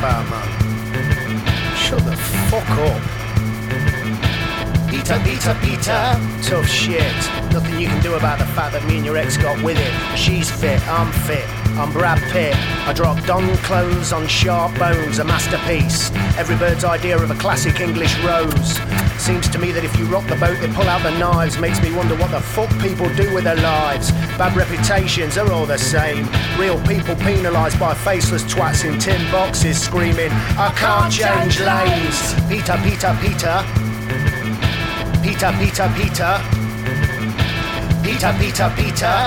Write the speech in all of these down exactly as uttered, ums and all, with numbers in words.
about, man? Shut the fuck up. Peter, Peter, Peter. Tough shit. Nothing you can do about the fact that me and your ex got with it. She's fit, I'm fit, I'm Brad Pitt. I drop Don clothes on sharp bones, a masterpiece. Every bird's idea of a classic English rose. Seems to me that if you rock the boat, they pull out the knives. Makes me wonder what the fuck people do with their lives. Bad reputations are all the same. Real people penalised by faceless twats in tin boxes screaming, I can't change lanes. Peter, Peter, Peter. Peter, Peter, Peter. Peter, Peter, Peter.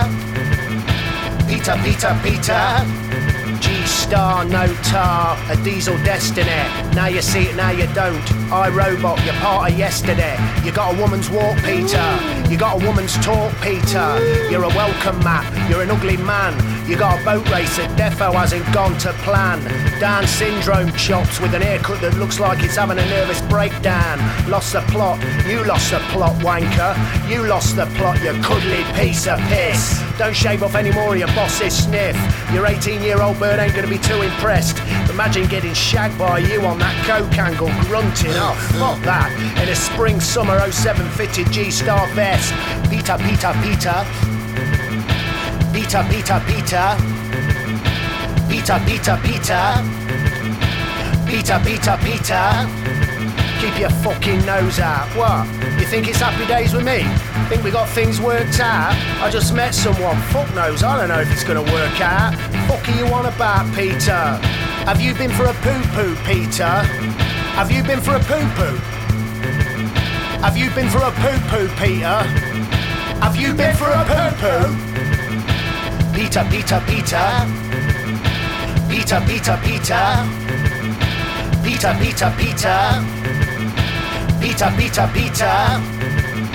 Peter, Peter, Peter. G-Star, no tar, a diesel destiny. Now you see it, now you don't. I, Robot, you're part of yesterday. You got a woman's walk, Peter. You got a woman's talk, Peter. You're a welcome mat, you're an ugly man. You got a boat race that defo hasn't gone to plan. Down syndrome chops with an haircut that looks like it's having a nervous breakdown. Lost the plot, you lost the plot, wanker. You lost the plot, you cuddly piece of piss. Don't shave off any more of your boss's sniff. Your eighteen year old bird ain't gonna be too impressed. Imagine getting shagged by you on that coke angle, grunting, oh fuck that. In a spring summer oh seven fitted G-Star vest. Peter, Peter, Peter. Peter, Peter, Peter. Peter, Peter, Peter. Peter, Peter, Peter. Keep your fucking nose out. What? You think it's happy days with me? Think we got things worked out? I just met someone. Fuck knows, I don't know if it's gonna work out. Fuck are you on about, Peter? Have you been for a poo-poo, Peter? Have you been for a poo-poo? Have you been for a poo-poo, Peter? Have you been for a poo-poo? Peter, Peter, Peter. Peter, Peter, Peter. Peter, Peter, Peter. Peter, Peter, Peter.